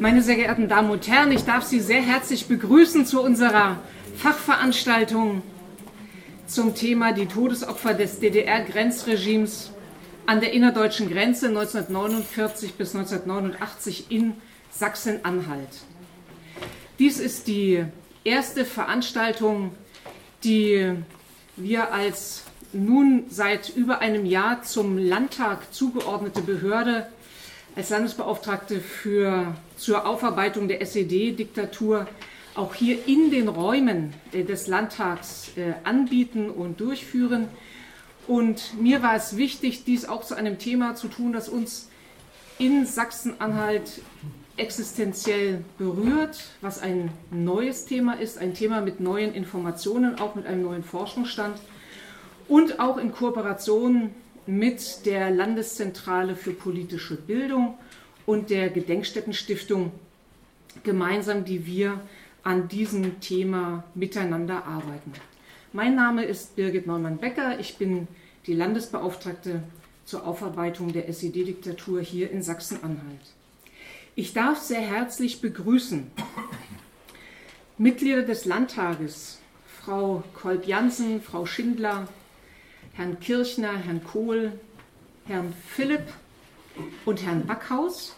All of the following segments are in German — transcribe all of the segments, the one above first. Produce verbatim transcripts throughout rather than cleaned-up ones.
Meine sehr geehrten Damen und Herren, ich darf Sie sehr herzlich begrüßen zu unserer Fachveranstaltung zum Thema die Todesopfer des D D R-Grenzregimes an der innerdeutschen Grenze neunzehnhundertneunundvierzig bis neunzehnhundertneunundachtzig in Sachsen-Anhalt. Dies ist die erste Veranstaltung, die wir als nun seit über einem Jahr zum Landtag zugeordnete Behörde als Landesbeauftragte für, zur Aufarbeitung der S E D-Diktatur auch hier in den Räumen des Landtags äh, anbieten und durchführen. Und mir war es wichtig, dies auch zu einem Thema zu tun, das uns in Sachsen-Anhalt existenziell berührt, was ein neues Thema ist, ein Thema mit neuen Informationen, auch mit einem neuen Forschungsstand und auch in Kooperation mit der Landeszentrale für politische Bildung und der Gedenkstättenstiftung gemeinsam, die wir an diesem Thema miteinander arbeiten. Mein Name ist Birgit Neumann-Becker, ich bin die Landesbeauftragte zur Aufarbeitung der S E D-Diktatur hier in Sachsen-Anhalt. Ich darf sehr herzlich begrüßen Mitglieder des Landtages, Frau Kolb-Jansen, Frau Schindler, Herrn Kirchner, Herrn Kohl, Herrn Philipp und Herrn Backhaus.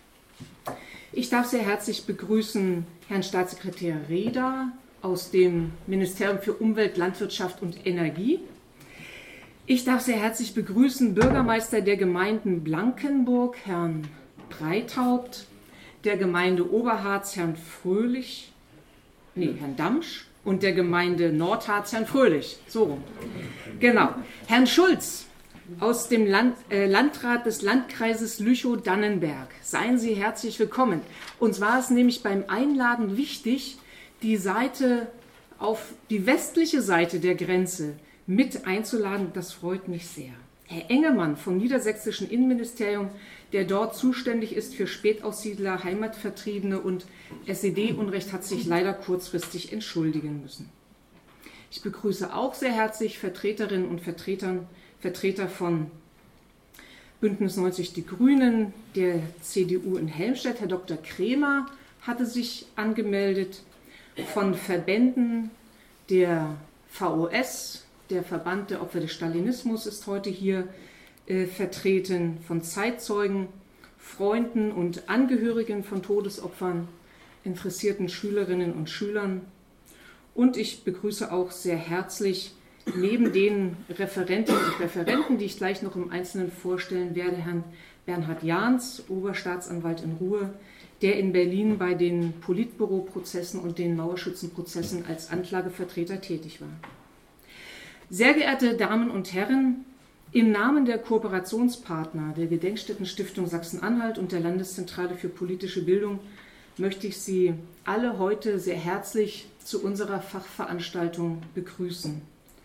Ich darf sehr herzlich begrüßen Herrn Staatssekretär Reda aus dem Ministerium für Umwelt, Landwirtschaft und Energie. Ich darf sehr herzlich begrüßen Bürgermeister der Gemeinden Blankenburg, Herrn Breithaupt, der Gemeinde Oberharz, Herrn Fröhlich, nee, Herrn Damsch, und der Gemeinde Nordharz, Herrn Fröhlich. So rum. Genau. Herrn Schulz aus dem Land, äh, Landrat des Landkreises Lüchow-Dannenberg. Seien Sie herzlich willkommen. Uns war es nämlich beim Einladen wichtig, die Seite auf die westliche Seite der Grenze mit einzuladen. Das freut mich sehr. Herr Engemann vom Niedersächsischen Innenministerium, der dort zuständig ist für Spätaussiedler, Heimatvertriebene und S E D-Unrecht, hat sich leider kurzfristig entschuldigen müssen. Ich begrüße auch sehr herzlich Vertreterinnen und Vertretern, Vertreter von Bündnis neunzig Die Grünen, der C D U in Helmstedt. Herr Doktor Kremer hatte sich angemeldet, von Verbänden, der V O S, der Verband der Opfer des Stalinismus ist heute hier äh, vertreten, von Zeitzeugen, Freunden und Angehörigen von Todesopfern, interessierten Schülerinnen und Schülern. Und ich begrüße auch sehr herzlich neben den Referentinnen und Referenten, die ich gleich noch im Einzelnen vorstellen werde, Herrn Bernhard Jahns, Oberstaatsanwalt in Ruhe, der in Berlin bei den Politbüroprozessen und den Mauerschützenprozessen als Anklagevertreter tätig war. Sehr geehrte Damen und Herren, im Namen der Kooperationspartner der Gedenkstättenstiftung Sachsen-Anhalt und der Landeszentrale für politische Bildung möchte ich Sie alle heute sehr herzlich zu unserer Fachveranstaltung begrüßen.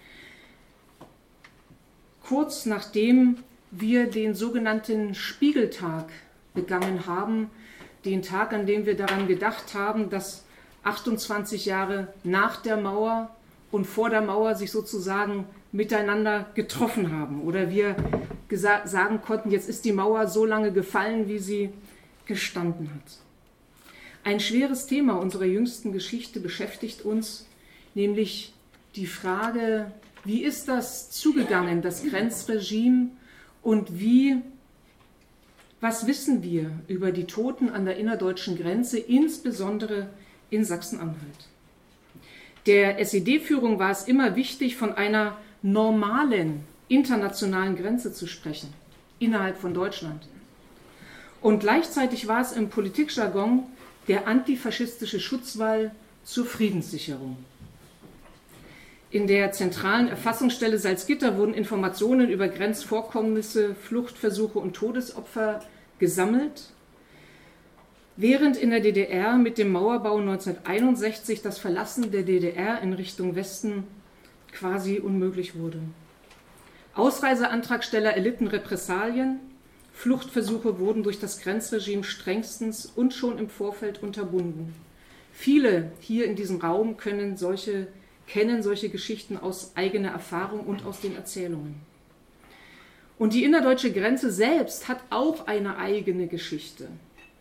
Kurz nachdem wir den sogenannten Spiegeltag begangen haben, den Tag, an dem wir daran gedacht haben, dass achtundzwanzig Jahre nach der Mauer und vor der Mauer sich sozusagen miteinander getroffen haben. Oder wir sagen konnten, jetzt ist die Mauer so lange gefallen, wie sie gestanden hat. Ein schweres Thema unserer jüngsten Geschichte beschäftigt uns, nämlich die Frage, wie ist das zugegangen, das Grenzregime, und wie, was wissen wir über die Toten an der innerdeutschen Grenze, insbesondere in Sachsen-Anhalt? Der S E D-Führung war es immer wichtig, von einer normalen internationalen Grenze zu sprechen, innerhalb von Deutschland. Und gleichzeitig war es im Politikjargon der antifaschistische Schutzwall zur Friedenssicherung. In der zentralen Erfassungsstelle Salzgitter wurden Informationen über Grenzvorkommnisse, Fluchtversuche und Todesopfer gesammelt, während in der D D R mit dem Mauerbau neunzehnhunderteinundsechzig das Verlassen der D D R in Richtung Westen quasi unmöglich wurde. Ausreiseantragsteller erlitten Repressalien, Fluchtversuche wurden durch das Grenzregime strengstens und schon im Vorfeld unterbunden. Viele hier in diesem Raum können solche, kennen solche Geschichten aus eigener Erfahrung und aus den Erzählungen. Und die innerdeutsche Grenze selbst hat auch eine eigene Geschichte.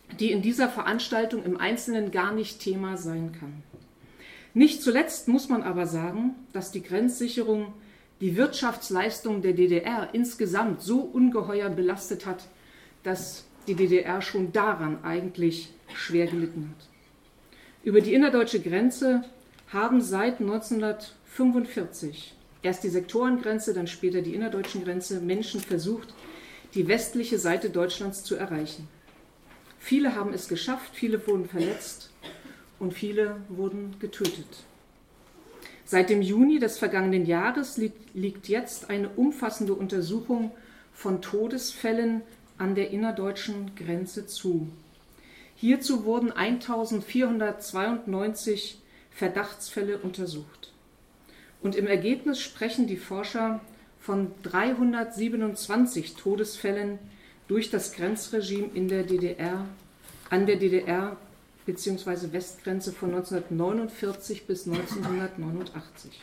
die in dieser Veranstaltung im Einzelnen gar nicht Thema sein kann. Nicht zuletzt muss man aber sagen, dass die Grenzsicherung die Wirtschaftsleistung der D D R insgesamt so ungeheuer belastet hat, dass die D D R schon daran eigentlich schwer gelitten hat. Über die innerdeutsche Grenze haben seit neunzehnhundertfünfundvierzig, erst die Sektorengrenze, dann später die innerdeutschen Grenze, Menschen versucht, die westliche Seite Deutschlands zu erreichen. Viele haben es geschafft, viele wurden verletzt und viele wurden getötet. Seit dem Juni des vergangenen Jahres liegt jetzt eine umfassende Untersuchung von Todesfällen an der innerdeutschen Grenze zu. Hierzu wurden eintausendvierhundertzweiundneunzig Verdachtsfälle untersucht. Und im Ergebnis sprechen die Forscher von dreihundertsiebenundzwanzig Todesfällen durch das Grenzregime in der D D R, an der D D R bzw. Westgrenze von neunzehnhundertneunundvierzig bis neunzehnhundertneunundachtzig.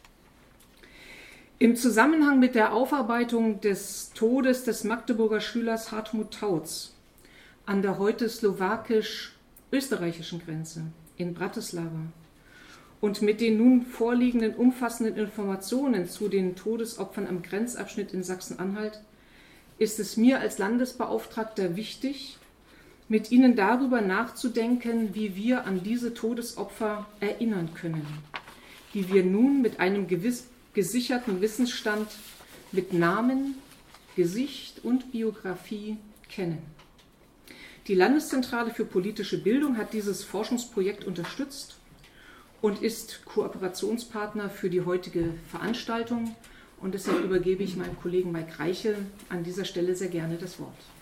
Im Zusammenhang mit der Aufarbeitung des Todes des Magdeburger Schülers Hartmut Tautz an der heute slowakisch-österreichischen Grenze in Bratislava und mit den nun vorliegenden umfassenden Informationen zu den Todesopfern am Grenzabschnitt in Sachsen-Anhalt ist es mir als Landesbeauftragter wichtig, mit Ihnen darüber nachzudenken, wie wir an diese Todesopfer erinnern können, die wir nun mit einem gewiss gesicherten Wissensstand mit Namen, Gesicht und Biografie kennen. Die Landeszentrale für politische Bildung hat dieses Forschungsprojekt unterstützt und ist Kooperationspartner für die heutige Veranstaltung. Und deshalb übergebe ich meinem Kollegen Mike Reichel an dieser Stelle sehr gerne das Wort.